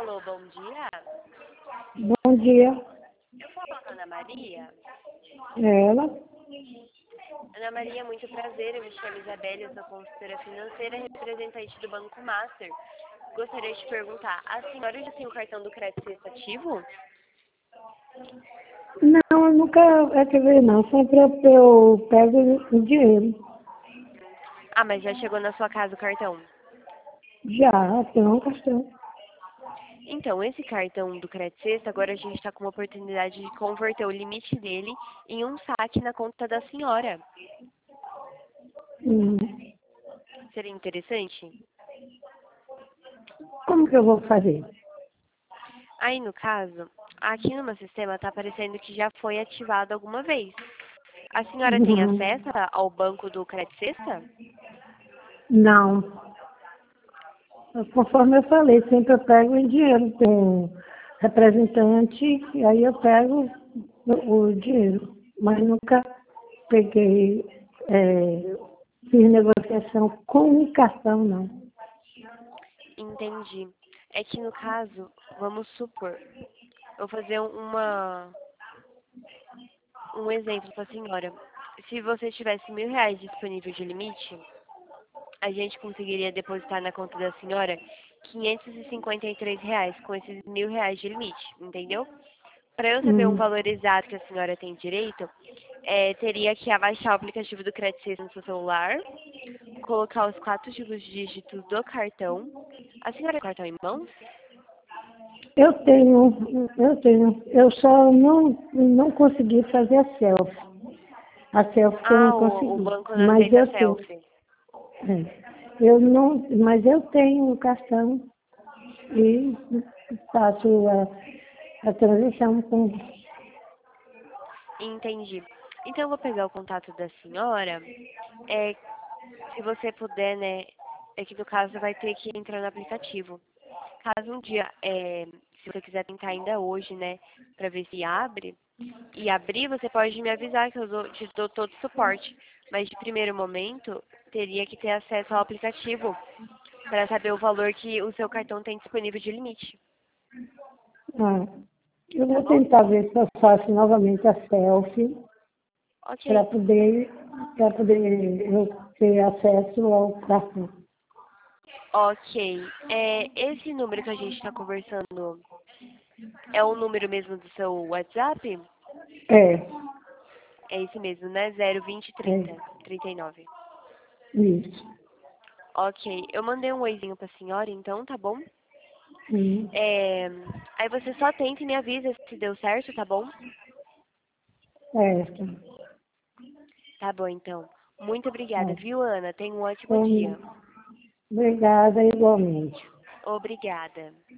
Alô, bom dia. Bom dia. Eu falo com a Ana Maria. Ela? Ana Maria, muito prazer. Eu me chamo Isabelle, eu sou consultora financeira e representante do Banco Master. Gostaria de te perguntar, a senhora já tem o cartão do crédito Sexta ativo? Não, eu nunca ativei não. Sempre eu pego o dinheiro. Ah, mas já chegou na sua casa o cartão? Já, tenho um cartão. Então, esse cartão do crédito Sexta, agora a gente está com uma oportunidade de converter o limite dele em um saque na conta da senhora. Hum. Seria interessante? Como que eu vou fazer? Aí, no caso, aqui no meu sistema está aparecendo que já foi ativado alguma vez. A senhora tem acesso ao banco do crédito Sexta? Não. Conforme eu falei, sempre eu pego em dinheiro. Tem um representante e aí eu pego o dinheiro. Mas nunca peguei, fiz negociação com o cartão, não. Entendi. É que no caso, vamos supor, eu vou fazer um exemplo para a senhora. Se você tivesse R$ 1.000 disponível de limite, a gente conseguiria depositar na conta da senhora R$ 553 com esses R$ 1.000 de limite, entendeu? Para eu saber um Hum. valor exato que a senhora tem direito, teria que abaixar o aplicativo do Crédito Sexta no seu celular, colocar os 4 últimos dígitos do cartão. A senhora tem cartão em mãos? Eu só não consegui fazer a selfie. A selfie que eu não Ah, o consegui. banco não Mas aceita eu tenho. selfie. Eu não, mas eu tenho o cartão e faço a transação com. Entendi. Então eu vou pegar o contato da senhora. É, se você puder, né? É que no caso você vai ter que entrar no aplicativo. Caso um dia, se você quiser tentar ainda hoje, né, para ver se abre, e abrir, você pode me avisar que te dou todo o suporte. Mas de primeiro momento, teria que ter acesso ao aplicativo para saber o valor que o seu cartão tem disponível de limite. Ah, eu Tá vou bom? tentar ver se eu faço novamente a selfie para Ok. poder, eu ter acesso ao cartão. Ok. Esse número que a gente está conversando é o número mesmo do seu WhatsApp? É, É esse mesmo, né? 02030 é 39. isso. Ok. Eu mandei um oizinho pra senhora, então, tá bom? Hum. Aí você só tenta e me avisa se deu certo, tá bom? Certo. Tá bom, então. Muito obrigada, É. viu, Ana? Tenha um ótimo Então, dia. obrigada igualmente. Obrigada.